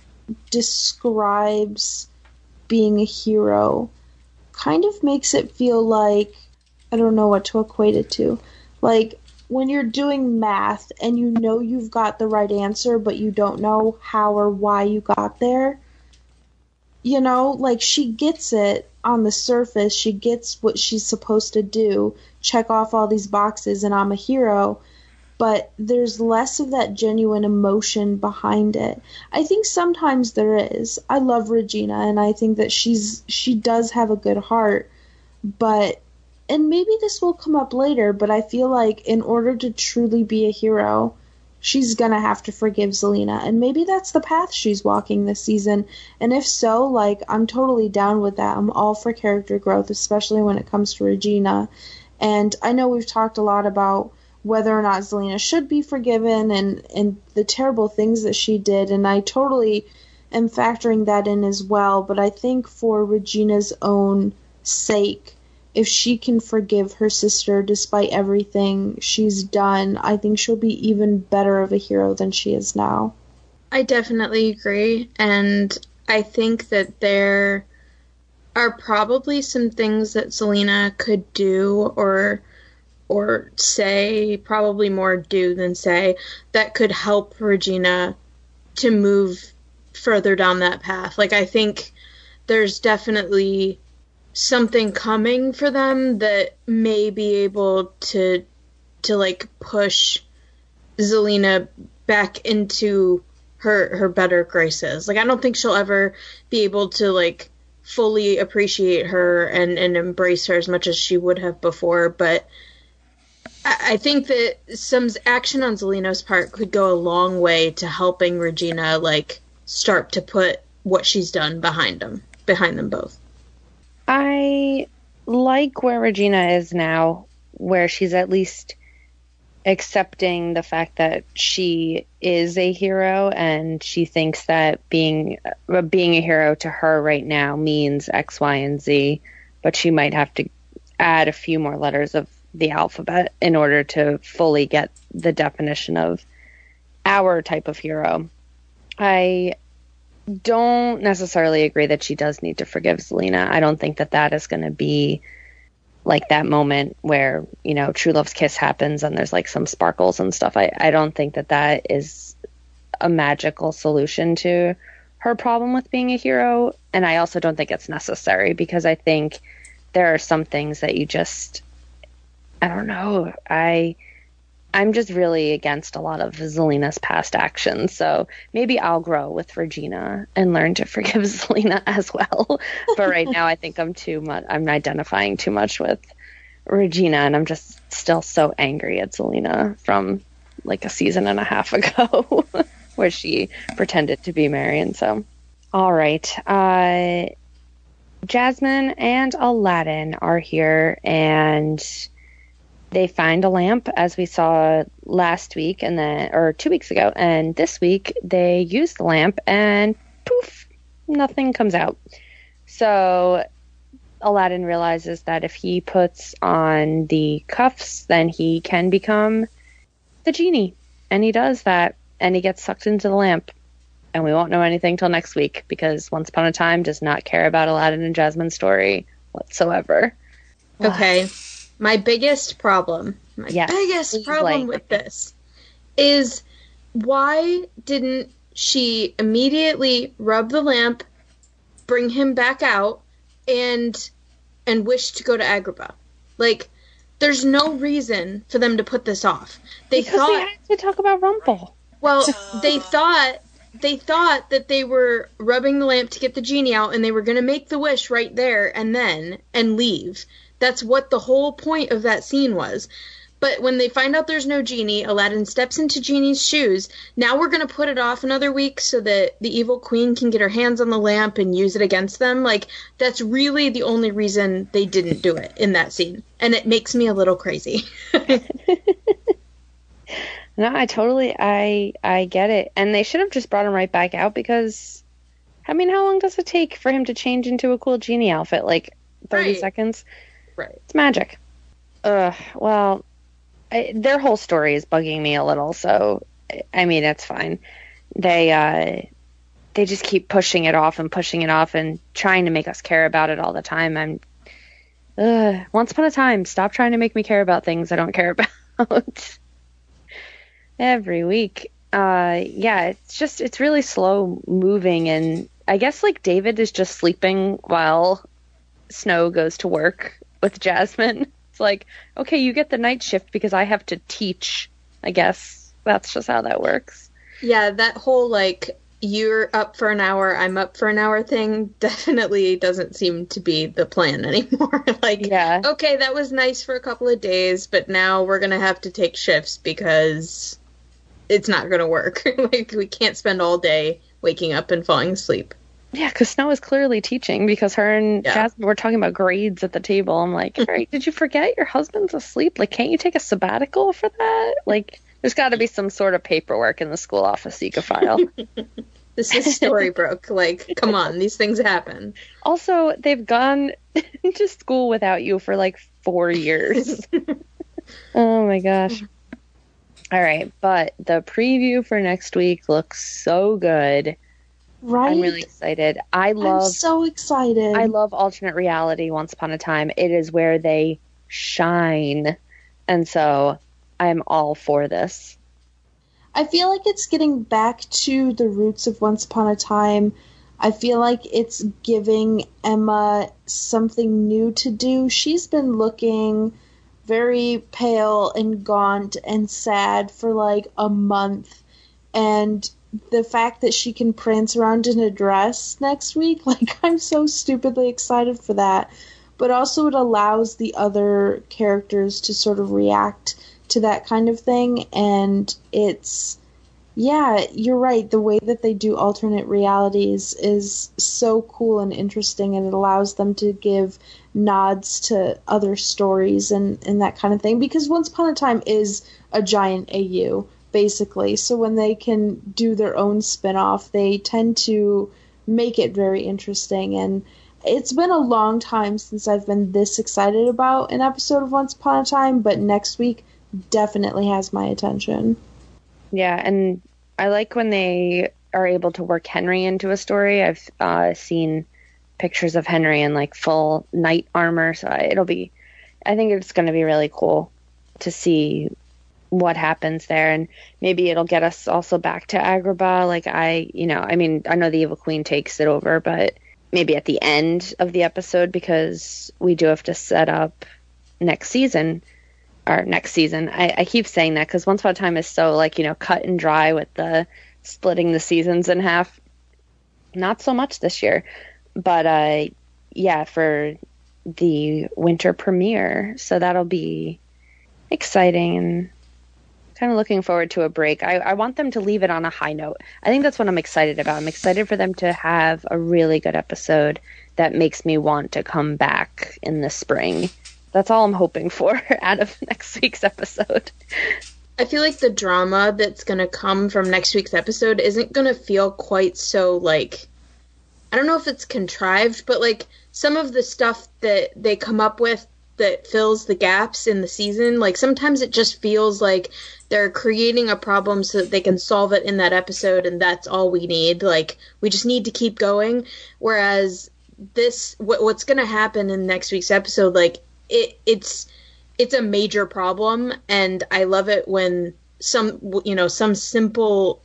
describes being a hero kind of makes it feel like, I don't know what to equate it to. Like, when you're doing math and you know you've got the right answer, but you don't know how or why you got there. You know, like, she gets it on the surface. She gets what she's supposed to do. Check off all these boxes and I'm a hero. But there's less of that genuine emotion behind it. I think sometimes there is. I love Regina, and I think that she's she does have a good heart. But, and maybe this will come up later, but I feel like in order to truly be a hero, she's gonna have to forgive Zelena. And maybe that's the path she's walking this season. And if so, like, I'm totally down with that. I'm all for character growth, especially when it comes to Regina. And I know we've talked a lot about whether or not Zelena should be forgiven and, and the terrible things that she did, and I totally am factoring that in as well. But I think for Regina's own sake, if she can forgive her sister despite everything she's done, I think she'll be even better of a hero than she is now. I definitely agree, and I think that there are probably some things that Zelena could do or or say, probably more do than say, that could help Regina to move further down that path. Like, I think there's definitely something coming for them that may be able to, to like, push Zelena back into her, her better graces. Like, I don't think she'll ever be able to, like, fully appreciate her and, and embrace her as much as she would have before, but I think that some action on Zelena's part could go a long way to helping Regina, like, start to put what she's done behind them, behind them both. I like where Regina is now, where she's at least accepting the fact that she is a hero and she thinks that being uh, being a hero to her right now means X, Y, and Z, but she might have to add a few more letters of the alphabet in order to fully get the definition of our type of hero. I don't necessarily agree that she does need to forgive Zelena. I don't think that that is going to be like that moment where, you know, true love's kiss happens and there's like some sparkles and stuff. I, I don't think that that is a magical solution to her problem with being a hero. And I also don't think it's necessary, because I think there are some things that you just, I don't know. I, I'm just really against a lot of Zelena's past actions. So maybe I'll grow with Regina and learn to forgive Zelena as well. But right now I think I'm too much, I'm identifying too much with Regina, and I'm just still so angry at Zelena from like a season and a half ago where she pretended to be Marion. So, all right. Uh, Jasmine and Aladdin are here, and they find a lamp, as we saw last week, and then, or two weeks ago, and this week they use the lamp, and poof, nothing comes out. So Aladdin realizes that if he puts on the cuffs, then he can become the genie, and he does that, and he gets sucked into the lamp. And we won't know anything till next week, because Once Upon a Time does not care about Aladdin and Jasmine's story whatsoever. Okay. My biggest problem, my yes, biggest problem like, with this is, why didn't she immediately rub the lamp, bring him back out, and and wish to go to Agrabah? Like, there's no reason for them to put this off. They because thought they had to talk about Rumple. Well, they thought they thought that they were rubbing the lamp to get the genie out, and they were going to make the wish right there and then and leave. That's what the whole point of that scene was. But when they find out there's no genie, Aladdin steps into Genie's shoes. Now we're going to put it off another week so that the evil queen can get her hands on the lamp and use it against them. Like, that's really the only reason they didn't do it in that scene. And it makes me a little crazy. No, I totally, I I get it. And they should have just brought him right back out, because, I mean, how long does it take for him to change into a cool genie outfit? Like, thirty Right. seconds? Right. It's magic. Ugh, well, I, their whole story is bugging me a little, so, I mean, it's fine. They, uh, they just keep pushing it off and pushing it off and trying to make us care about it all the time. I'm, ugh, Once Upon a Time, stop trying to make me care about things I don't care about. Every week. Uh, yeah, it's just, it's really slow moving, and I guess, like, David is just sleeping while Snow goes to work with Jasmine. It's like, okay, you get the night shift because I have to teach. I guess that's just how that works. Yeah, that whole, like, you're up for an hour, I'm up for an hour thing definitely doesn't seem to be the plan anymore. Like, Yeah. okay, that was nice for a couple of days, but now we're going to have to take shifts because it's not going to work. Like, we can't spend all day waking up and falling asleep. Yeah, because Snow is clearly teaching, because her and Yeah. Jasmine were talking about grades at the table. I'm like, all right, did you forget your husband's asleep? Like, can't you take a sabbatical for that? Like, there's got to be some sort of paperwork in the school office you could file. This is Storybrooke. Like, come on, these things happen. Also, they've gone to school without you for like four years. Oh my gosh. All right, but the preview for next week looks so good. Right? I'm really excited. I love I'm so excited. I love alternate reality. Once Upon a Time, it is where they shine. And so I'm all for this. I feel like it's getting back to the roots of Once Upon a Time. I feel like it's giving Emma something new to do. She's been looking very pale and gaunt and sad for like a month. And the fact that she can prance around in a dress next week, like, I'm so stupidly excited for that. But also it allows the other characters to sort of react to that kind of thing, and it's, yeah, you're right, the way that they do alternate realities is so cool and interesting, and it allows them to give nods to other stories and, and that kind of thing, because Once Upon a Time is a giant A U, basically. So when they can do their own spin-off, they tend to make it very interesting. And it's been a long time since I've been this excited about an episode of Once Upon a Time, but next week definitely has my attention. Yeah, and I like when they are able to work Henry into a story. I've uh, seen pictures of Henry in like full knight armor, so it'll be, I think it's going to be really cool to see what happens there, and maybe it'll get us also back to Agrabah. Like I, you know, I mean, I know the Evil Queen takes it over, but maybe at the end of the episode, because we do have to set up next season, or next season. I, I keep saying that because Once Upon a Time is so like, you know, cut and dry with the splitting the seasons in half. Not so much this year, but uh, yeah, for the winter premiere. So that'll be exciting, and kind of looking forward to a break. I, I want them to leave it on a high note. I think that's what I'm excited about. I'm excited for them to have a really good episode that makes me want to come back in the spring. That's all I'm hoping for out of next week's episode. I feel like the drama that's going to come from next week's episode isn't going to feel quite so, like, I don't know if it's contrived, but, like, some of the stuff that they come up with that fills the gaps in the season, like, sometimes it just feels like they're creating a problem so that they can solve it in that episode, and that's all we need. Like, we just need to keep going. Whereas this, what, what's going to happen in next week's episode, like, it, it's, it's a major problem, and I love it when some, you know, some simple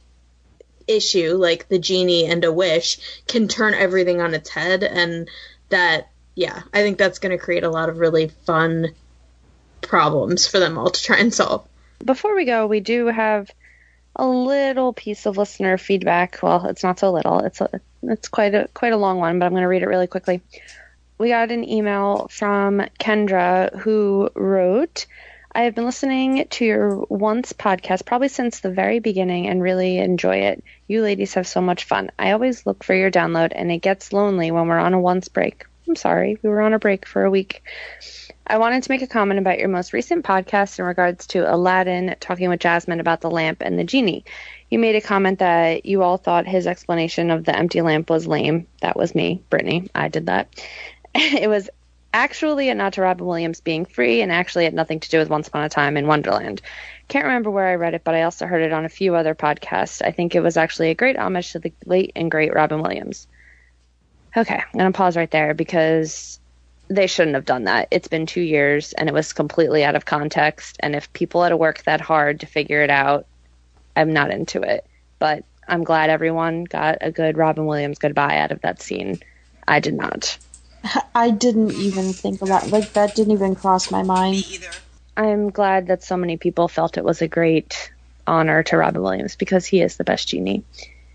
issue like the genie and a wish can turn everything on its head, and that, yeah, I think that's going to create a lot of really fun problems for them all to try and solve. Before we go, we do have a little piece of listener feedback. Well, it's not so little. It's a, it's quite a quite a long one, but I'm going to read it really quickly. We got an email from Kendra who wrote, I have been listening to your Once podcast probably since the very beginning and really enjoy it. You ladies have so much fun. I always look for your download, and it gets lonely when we're on a Once break. I'm sorry, we were on a break for a week. I wanted to make a comment about your most recent podcast in regards to Aladdin talking with Jasmine about the lamp and the genie. You made a comment that you all thought his explanation of the empty lamp was lame. That was me, Brittany. I did that. It was actually a nod to Robin Williams being free, and actually had nothing to do with Once Upon a Time in Wonderland. Can't remember where I read it, but I also heard it on a few other podcasts. I think it was actually a great homage to the late and great Robin Williams. Okay, I'm going to pause right there because they shouldn't have done that. It's been two years, and it was completely out of context, and if people had to work that hard to figure it out, I'm not into it. But I'm glad everyone got a good Robin Williams goodbye out of that scene. I did not. I didn't even think about, like, that didn't even cross my mind. Me either. I'm glad that so many people felt it was a great honor to Robin Williams because he is the best genie.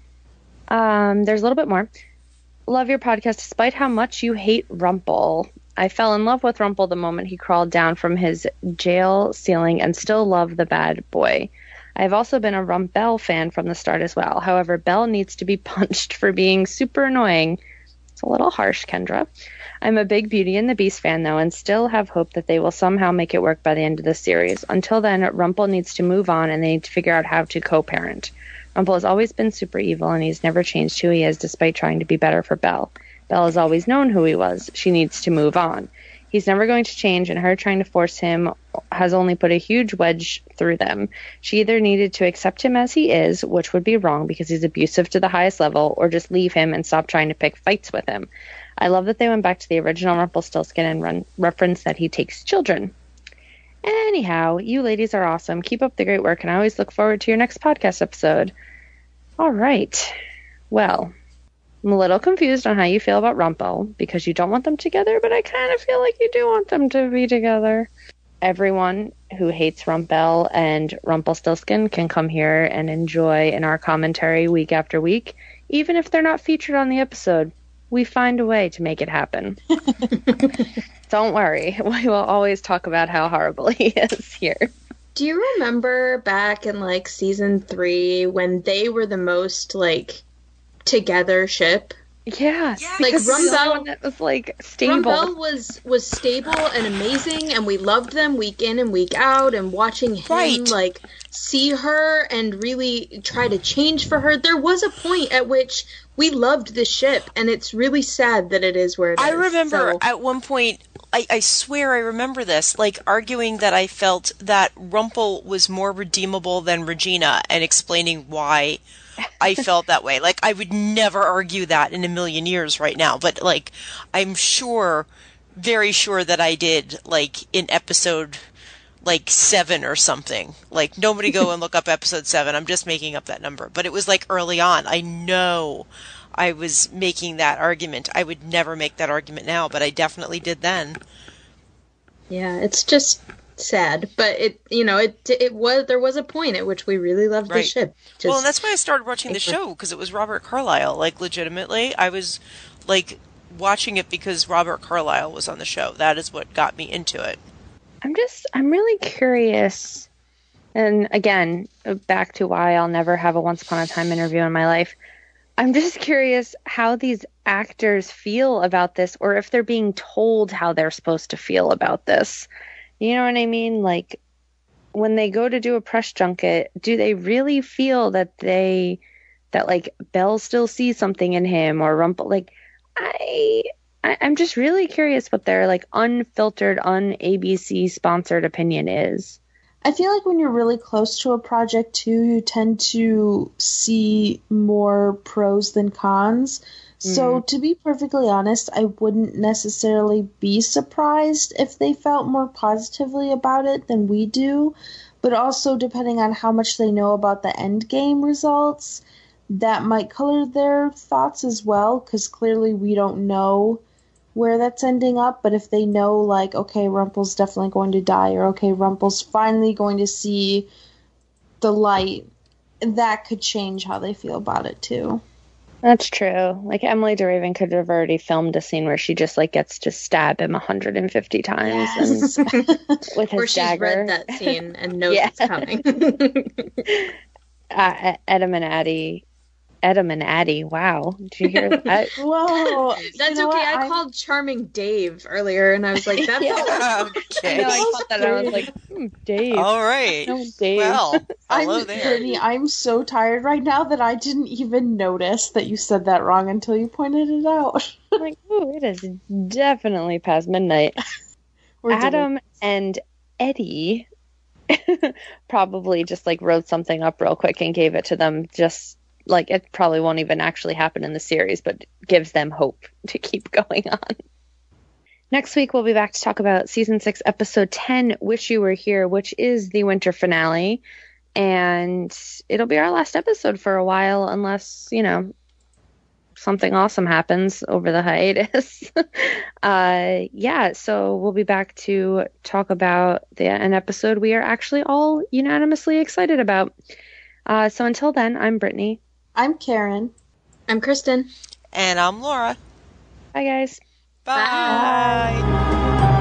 Um, there's a little bit more. Love your podcast despite how much you hate Rumple. I fell in love with Rumple the moment he crawled down from his jail ceiling and still love the bad boy. I've also been a Rumpel fan from the start as well. However, Belle needs to be punched for being super annoying. It's a little harsh, Kendra. I'm a big Beauty and the Beast fan, though, and still have hope that they will somehow make it work by the end of the series. Until then, Rumple needs to move on, and they need to figure out how to co-parent. Rumple has always been super evil, and he's never changed who he is despite trying to be better for Belle. Belle has always known who he was. She needs to move on. He's never going to change, and her trying to force him has only put a huge wedge through them. She either needed to accept him as he is, which would be wrong because he's abusive to the highest level, or just leave him and stop trying to pick fights with him. I love that they went back to the original Rumpelstiltskin and run, reference that he takes children. Anyhow, you ladies are awesome. Keep up the great work, and I always look forward to your next podcast episode. All right. Well, I'm a little confused on how you feel about Rumple, because you don't want them together, but I kind of feel like you do want them to be together. Everyone who hates Rumple and Rumpelstiltskin can come here and enjoy in our commentary week after week. Even if they're not featured on the episode, we find a way to make it happen. Don't worry. We will always talk about how horrible he is here. Do you remember back in, like, season three when they were the most, like, together ship? Yeah, Like because the only Rumbell- one that was like stable. Rumbell was was stable and amazing, and we loved them week in and week out, and watching him Right. like see her and really try to change for her. There was a point at which we loved the ship, and it's really sad that it is where it I is. remember So- at one point, I, I swear I remember this, like arguing that I felt that Rumpel was more redeemable than Regina and explaining why I felt that way. Like, I would never argue that in a million years right now, but like, I'm sure, very sure that I did, like, in episode, like, seven or something. Like, nobody go and look up episode seven. I'm just making up that number. But it was like early on. I know I was making that argument. I would never make that argument now, but I definitely did then. Yeah, it's just sad, but it you know it it was there was a point at which we really loved Right. the ship. Just, Well, and that's why I started watching the Thank you. show, because it was Robert Carlyle. Like, legitimately, I was, like, watching it because Robert Carlyle was on the show. That is what got me into it. I'm just, I'm really curious. And again, back to why I'll never have a Once Upon a Time interview in my life. I'm just curious how these actors feel about this, or if they're being told how they're supposed to feel about this. You know what I mean? Like, when they go to do a press junket, do they really feel that they, that like Belle still sees something in him, or Rumpel? Like, I, I I'm just really curious what their like unfiltered, un-A B C sponsored opinion is. I feel like when you're really close to a project too, you tend to see more pros than cons. So to be perfectly honest, I wouldn't necessarily be surprised if they felt more positively about it than we do. But also, depending on how much they know about the end game results, that might color their thoughts as well, because clearly we don't know where that's ending up. But if they know, like, okay, Rumpel's definitely going to die, or okay, Rumpel's finally going to see the light, that could change how they feel about it too. That's true. Like, Emily DeRaven could have already filmed a scene where she just like gets to stab him one hundred fifty times Yes. and with where his she's dagger. read that scene and knows Yeah. it's coming. uh, Edam and Addie. Edam and Addie. Wow. Did you hear that? Whoa. That's you know okay. what? I I'm- called Charming Dave earlier, and I was like, "That's Yeah. all." I Okay. know, I caught that and I was like, hmm, Dave. All right. No, Dave. Well, hello I'm, there. Brittany, I'm so tired right now that I didn't even notice that you said that wrong until you pointed it out. I'm like, ooh, it is definitely past midnight. We're doing- Adam and Eddie probably just like wrote something up real quick and gave it to them. Just like, it probably won't even actually happen in the series, but gives them hope to keep going on. Next week, we'll be back to talk about season six, episode ten, Wish You Were Here, which is the winter finale. And it'll be our last episode for a while, unless, you know, something awesome happens over the hiatus. uh, yeah, so we'll be back to talk about the, an episode we are actually all unanimously excited about. Uh, so until then, I'm Brittany. I'm Karen. I'm Kristen. And I'm Laura. Bye, guys. Bye.